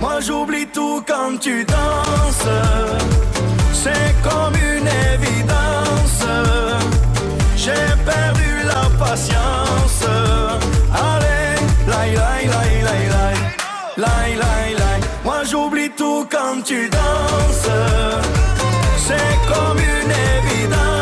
Moi j'oublie tout quand tu danses. C'est comme une évidence. J'ai perdu la patience. Allez, laï, laï, laï, laï, laï. Laï, laï, laï. Moi j'oublie tout quand tu danses. C'est comme une évidence.